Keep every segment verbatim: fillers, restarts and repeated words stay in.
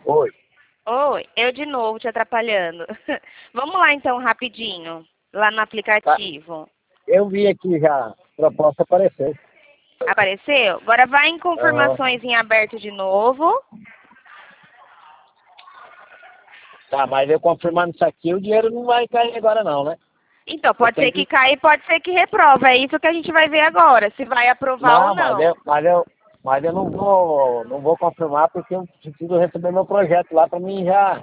Oi. Oi, eu de novo te atrapalhando. Vamos lá então, rapidinho, lá no Tá. aplicativo. Eu vi aqui já, a proposta apareceu. Apareceu? Agora vai em Aham. confirmações em aberto de novo. Tá, mas eu confirmando isso aqui, o dinheiro não vai cair agora não, né? Então, Eu pode tenho ser que que... caia, pode ser que reprova. É isso que a gente vai ver agora, se vai aprovar ou Não, mas não. eu, mas eu, mas eu não vou, não vou confirmar porque eu preciso receber meu projeto lá para mim já,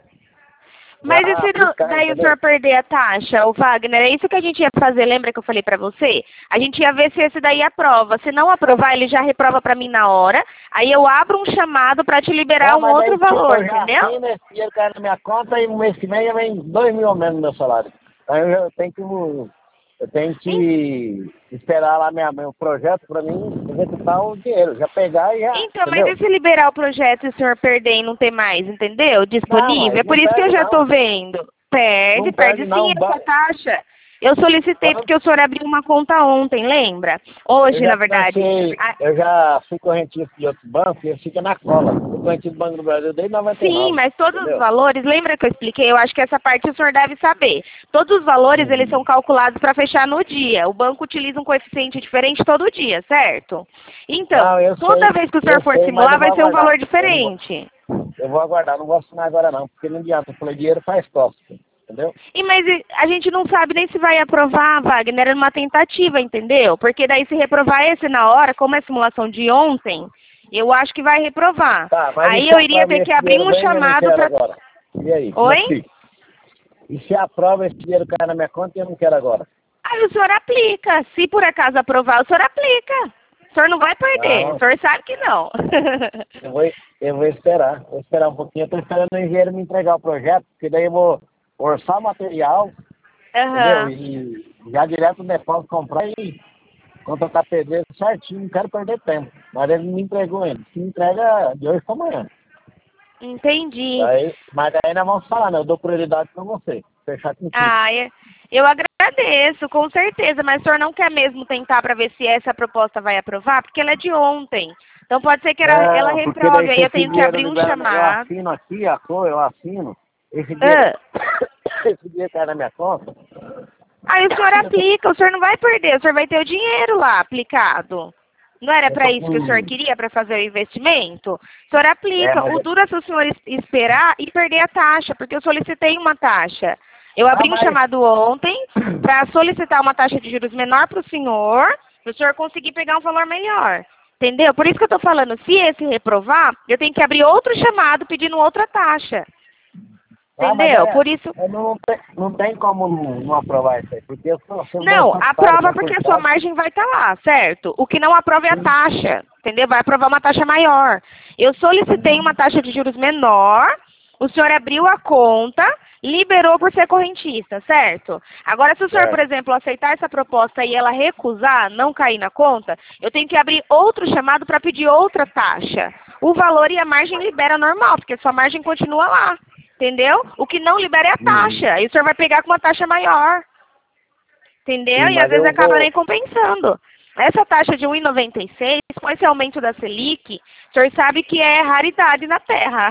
já Mas e se não- aplicar, daí o entendeu? senhor perder a taxa, o Wagner? É isso que a gente ia fazer, lembra que eu falei pra você? A gente ia ver se esse daí aprova. Se não aprovar, ele já reprova pra mim na hora. Aí eu abro um chamado pra te liberar Não, um mas outro aí tipo, valor, eu já entendeu? assino, esse dinheiro cai na minha conta e no mês que vem vem dois mil a menos no meu salário. Aí eu já tenho que, eu tenho que esperar lá minha, meu projeto para mim executar o dinheiro, já pegar e já, Então, mas entendeu? e se liberar o projeto e o senhor perder e não ter mais, entendeu? Não, Disponível? É mas por não isso que eu perde já tô não, vendo. Perde, não perde perde sim não. essa Ba- taxa. Eu solicitei Quando porque o senhor abriu uma conta ontem, lembra? eu Hoje, já na verdade. financei, Ah, eu já fui correntista de outro banco e eu fico na cola. Eu correntista do Banco do Brasil desde sim, noventa e nove, mas todos os entendeu? valores, lembra que eu expliquei? Eu acho que essa parte o senhor deve saber. Todos os valores, eles Uhum. são calculados para fechar no dia. O banco utiliza um coeficiente diferente todo dia, certo? Então, Não, eu toda sei, vez que o senhor eu for sei, mas simular, eu vou vai ser um aguardar. valor Eu não vou, diferente. eu vou aguardar, não vou assinar agora não, porque não adianta. Eu falei, dinheiro faz cópia, entendeu? E, mas e, a gente não sabe nem se vai aprovar, Wagner, era uma tentativa, entendeu? Porque daí se reprovar esse na hora, como é simulação de ontem, eu acho que vai reprovar. Tá, mas e Aí se eu iria aprova ter e que esse abrir dinheiro um vem e eu não chamado quero para... agora? E aí, como é Oi? que fica? E se aprova esse dinheiro cai na minha conta e eu não quero agora? Aí o senhor aplica. Se por acaso aprovar, o senhor aplica. O senhor não vai perder. O Não, senhor sabe que não. eu vou, eu vou esperar. Vou esperar um pouquinho. Eu tô esperando o engenheiro me entregar o projeto, porque daí eu vou orçar o material, entendeu? Aham. E já direto no depósito comprar e contratar pedreiro certinho. Não quero perder tempo. Mas ele não me entregou ainda. Se me entrega de hoje para amanhã. Entendi. Daí, mas daí nós vamos falar, né? Eu dou prioridade para você. Fechar contigo. Ah, é- eu agradeço, com certeza, mas o senhor não quer mesmo tentar para ver se essa proposta vai aprovar? Porque ela é de ontem. Então pode ser que ela, ela Não, porque daí reprove, se aí eu esse tenho que dinheiro abrir um libera, eu chamado. assino aqui, a cor, eu assino, esse dinheiro, Ah, esse dinheiro cai na minha conta, aí o senhor eu tô, aplica, o senhor não vai perder, o senhor vai ter o dinheiro lá aplicado. Não era eu para tô isso que o senhor com, queria, para fazer o investimento? O senhor é, aplica. mas, O duro é se o senhor es- esperar e perder a taxa, porque eu solicitei uma taxa. Eu não, abri um mas, chamado ontem para solicitar uma taxa de juros menor para o senhor, para o senhor conseguir pegar um valor melhor. Entendeu? Por isso que eu estou falando, se esse reprovar, eu tenho que abrir outro chamado pedindo outra taxa. ah, mas Entendeu? é, Por isso, é, não, tem, não tem como não, não aprovar isso aí, porque eu sou, sou dois não, funcionários, aprova meu porque a sua contrato, margem vai estar lá, certo? O que não aprova é a sim, taxa, entendeu? Vai aprovar uma taxa maior. Eu solicitei uma taxa de juros menor, o senhor abriu a conta, liberou por ser correntista, certo? Agora, se o senhor, por certo, exemplo, aceitar essa proposta e ela recusar, não cair na conta, eu tenho que abrir outro chamado para pedir outra taxa. O valor e a margem libera normal, porque sua margem continua lá, entendeu? O que não libera é a uhum. taxa, e o senhor vai pegar com uma taxa maior. Entendeu? Sim, E às mas vezes eu acaba vou, nem compensando. Essa taxa de um vírgula noventa e seis, com esse aumento da Selic, o senhor sabe que é raridade na Terra.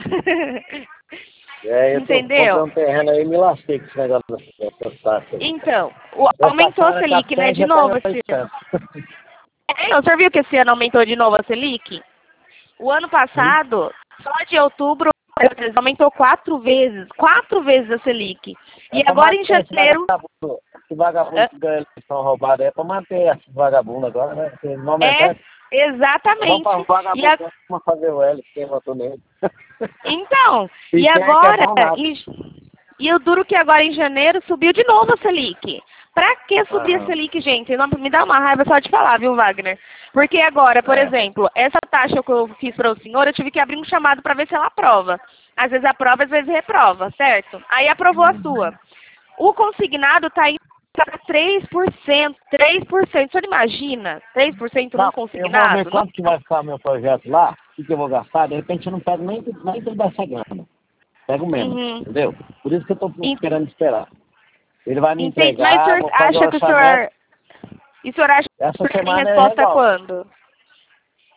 é, eu tô Entendeu? comprando um terreno aí e me lasquei com esse negócio dessa dessa taxa aí. Então, o- Essa aumentou a semana tá Selic, né? cem, De já tá novo em esse ano. oitocentos. É, não, o senhor viu que esse ano aumentou de novo a Selic? O ano Sim. passado, só de outubro, aumentou quatro vezes. Quatro vezes a Selic. É E pra agora em manter esse janeiro. vagabundo, esse vagabundo que ganha eleição roubada, é pra manter esse vagabundo agora, né? Porque não É, aumentar, vamos para o exatamente. E vagabundo, a- vamos fazer o L, quem votou nele. então, E e quem é que é agora, bom nada. em E o duro que agora em janeiro subiu de novo a Selic. Pra que subir a Aham. Selic, gente? Não, me dá uma raiva só de falar, viu, Wagner? Porque agora, por É. exemplo, essa taxa que eu fiz para o senhor, eu tive que abrir um chamado para ver se ela aprova. Às vezes aprova, às vezes reprova, certo? Aí aprovou a sua. O consignado está indo para três por cento. três por cento. O senhor imagina? três por cento num Não, eu vou ver consignado? Não. quanto que vai ficar o meu projeto lá, o que, que eu vou gastar, de repente eu não pego nem, nem toda essa grana. Pego menos, Uhum. entendeu? Por isso que eu tô En- esperando esperar. Ele vai me Entendi. Mas o entregar, senhor vou fazer o acha que o orçamento. senhor. E o senhor acha que Essa o senhor tem semana é resposta resolve. quando?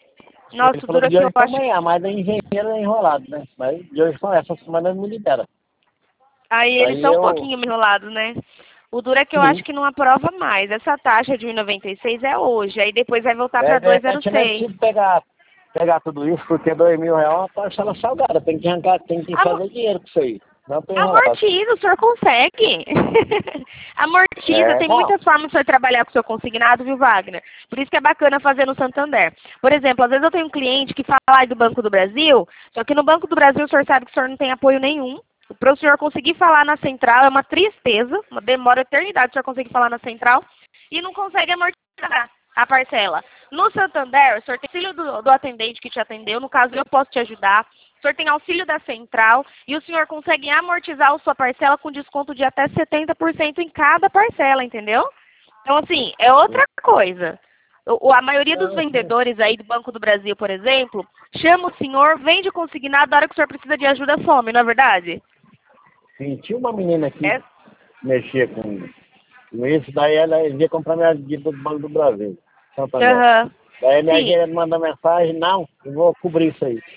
Nossa, Ele o falou duro é de que eu hoje pra acho. amanhã, mas da engenheiro é enrolado, né? Mas de hoje pra essa semana ele me libera. Aí eles Aí são um eu. pouquinho enrolados, né? O duro é que eu acho Sim. que não aprova mais. Essa taxa de um e noventa e seis é hoje, aí depois vai voltar É, para de repente eu nem dois vírgula zero seis. preciso pegar, pegar tudo isso, porque dois mil reais é uma parcela salgada. Tem que arrancar, tem que Am- fazer dinheiro com isso aí. Não tem enrolado. Amortiza, o senhor consegue. Amortiza, É, tem bom. muitas formas de o senhor trabalhar com o seu consignado, viu, Wagner? Por isso que é bacana fazer no Santander. Por exemplo, às vezes eu tenho um cliente que fala aí do Banco do Brasil, só que no Banco do Brasil o senhor sabe que o senhor não tem apoio nenhum. Para o senhor conseguir falar na central é uma tristeza, uma demora eternidade o senhor conseguir falar na central e não consegue amortizar a parcela. No Santander, o senhor tem auxílio do, do atendente que te atendeu, no caso eu posso te ajudar. O senhor tem auxílio da central e o senhor consegue amortizar a sua parcela com desconto de até setenta por cento em cada parcela, entendeu? Então, assim, é outra coisa. O, a maioria dos Não, sim. vendedores aí do Banco do Brasil, por exemplo, chama o senhor, vende consignado na hora que o senhor precisa de ajuda, some, não é verdade? Sim, tinha uma menina aqui É. que mexia com, com isso, daí ela ia comprar minha dívida do Banco do Brasil, Santander. Aham. Daí minha Sim. gerente manda mensagem, não, eu vou cobrir isso aí.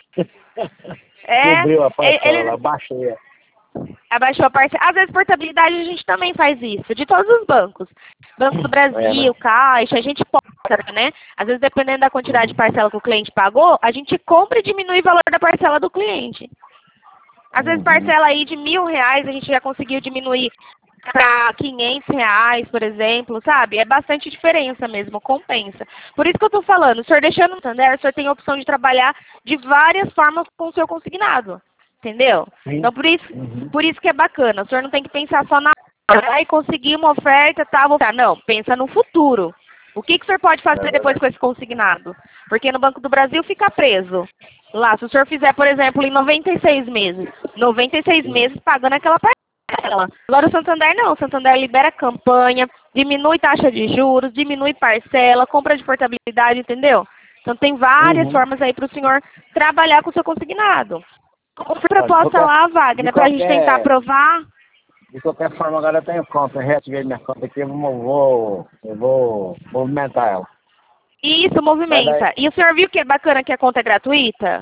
É, Cobriu a e- parcela eles lá, baixei. abaixou a parcela. Às vezes, portabilidade a gente também faz isso, de todos os bancos. Banco do É, né? Brasil, Caixa, a gente pode, né? Às vezes, dependendo da quantidade de parcela que o cliente pagou, a gente compra e diminui o valor da parcela do cliente. Às vezes, Uhum. parcela aí de mil reais, a gente já conseguiu diminuir para quinhentos reais, por exemplo, sabe? É bastante diferença mesmo, compensa. Por isso que eu tô falando, o senhor deixando no Santander, o senhor tem a opção de trabalhar de várias formas com o seu consignado, entendeu? Sim. Então, por isso, Uhum. por isso que é bacana, o senhor não tem que pensar só na hora, e conseguir uma oferta, tá, voltar. Não, pensa no futuro. O que, que o senhor pode É fazer depois verdade. com esse consignado? Porque no Banco do Brasil fica preso. Lá, se o senhor fizer, por exemplo, em noventa e seis meses, noventa e seis Sim. meses pagando aquela parcela. Agora o Santander não, o Santander libera campanha, diminui taxa de juros, diminui parcela, compra de portabilidade, entendeu? Então tem várias Uhum. formas aí para o senhor trabalhar com o seu consignado. Qual foi a Olha, de proposta qualquer, lá, de Wagner, para a gente tentar qualquer, aprovar? de qualquer forma, agora eu tenho conta. Eu reativei minha conta aqui, eu vou, vou, eu vou movimentar ela. E isso Mas daí, movimenta. E o senhor viu que é bacana que a conta é gratuita?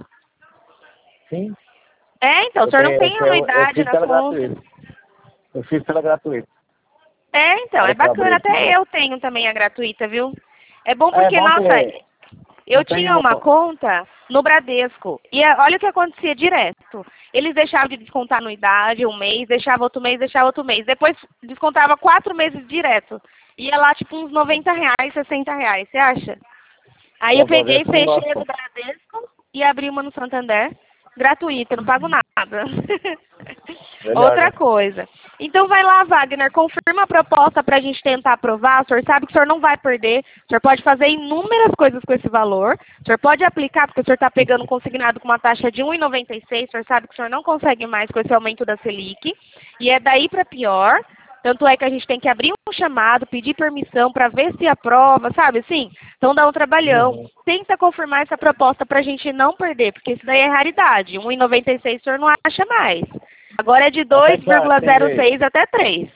sim, É, então, o eu, senhor não tenho, eu, tem eu, eu anuidade fiz na pela conta. gratuita. Eu fiz pela gratuita. É, então, A é hora que eu abri bacana. aqui. Até eu tenho também a gratuita, viu? É bom É porque, bom nossa, ter. eu Não tinha tenho. uma conta no Bradesco. E é- olha o que acontecia direto. Eles deixavam de descontar anuidade um mês, deixava outro mês, deixava outro mês. Depois descontava quatro meses direto. Ia lá, tipo, uns noventa reais, sessenta reais. Você acha? Aí eu Pô, peguei, Bradesco não fechei a gosto. do Bradesco e abri uma no Santander. Gratuita, eu não pago nada. Melhor, Outra né? coisa. Então vai lá, Wagner, confirma a proposta para a gente tentar aprovar. O senhor sabe que o senhor não vai perder. O senhor pode fazer inúmeras coisas com esse valor. O senhor pode aplicar, porque o senhor está pegando um consignado com uma taxa de um e noventa e seis. O senhor sabe que o senhor não consegue mais com esse aumento da Selic. E é daí para pior. Tanto é que a gente tem que abrir um chamado, pedir permissão para ver se aprova, sabe assim? Então dá um trabalhão. Uhum. Tenta confirmar essa proposta para a gente não perder, porque isso daí é raridade. um e noventa e seis o senhor não acha mais. Agora é de Até que hora que tem jeito? dois vírgula zero seis até três.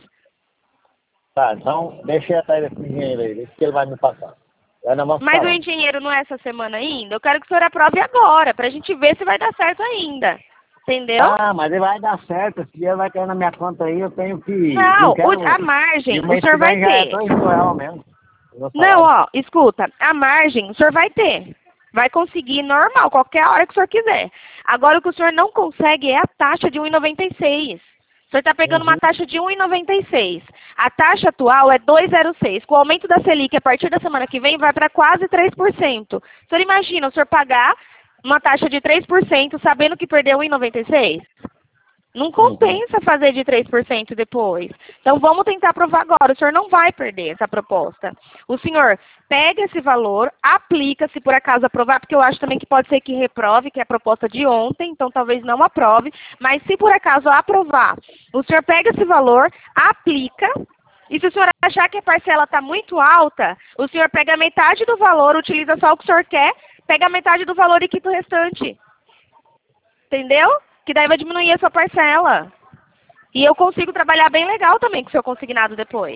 Tá, então deixa eu atrás desse dinheiro aí, deixa que ele vai me passar. Aí nós vamos Mas o falando. engenheiro não é essa semana ainda? Eu quero que o senhor aprove agora, para a gente ver se vai dar certo ainda. Entendeu? Ah, mas ele vai dar certo, esse dinheiro vai cair na minha conta aí, eu tenho que. Não, Não o- a quero. E margem o o mês que senhor vai vem já é ter. dois mil reais mesmo. O meu Não, salário. ó, escuta, a margem o senhor vai ter. Vai conseguir normal, qualquer hora que o senhor quiser. Agora o que o senhor não consegue é a taxa de um e noventa e seis. O senhor está pegando uma Uhum. taxa de um e noventa e seis. A taxa atual é dois vírgula zero seis. Com o aumento da Selic, a partir da semana que vem, vai para quase três por cento. O senhor imagina o senhor pagar uma taxa de três por cento sabendo que perdeu um e noventa e seis? Não Uhum. compensa fazer de três por cento depois. Então vamos tentar aprovar agora. O senhor não vai perder essa proposta. O senhor pega esse valor, aplica se por acaso aprovar, porque eu acho também que pode ser que reprove, que é a proposta de ontem, então talvez não aprove. Mas se por acaso aprovar, o senhor pega esse valor, aplica. E se o senhor achar que a parcela está muito alta, o senhor pega metade do valor, utiliza só o que o senhor quer, pega metade do valor e quita o restante. Entendeu? Que daí vai diminuir a sua parcela. E eu consigo trabalhar bem legal também com o seu consignado depois.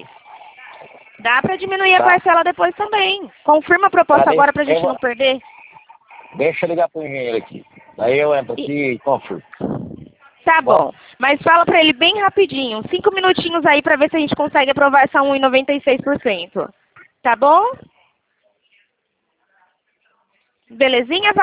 Dá para diminuir a Tá. parcela depois também. Confirma a Tá proposta bem. agora para a Eu gente vou, não perder. Deixa eu ligar pro engenheiro aqui. Aí eu entro aqui e confirmo. Tá bom, mas fala pra ele bem rapidinho, cinco minutinhos aí pra ver se a gente consegue aprovar essa um vírgula noventa e seis por cento. Tá bom? Belezinha,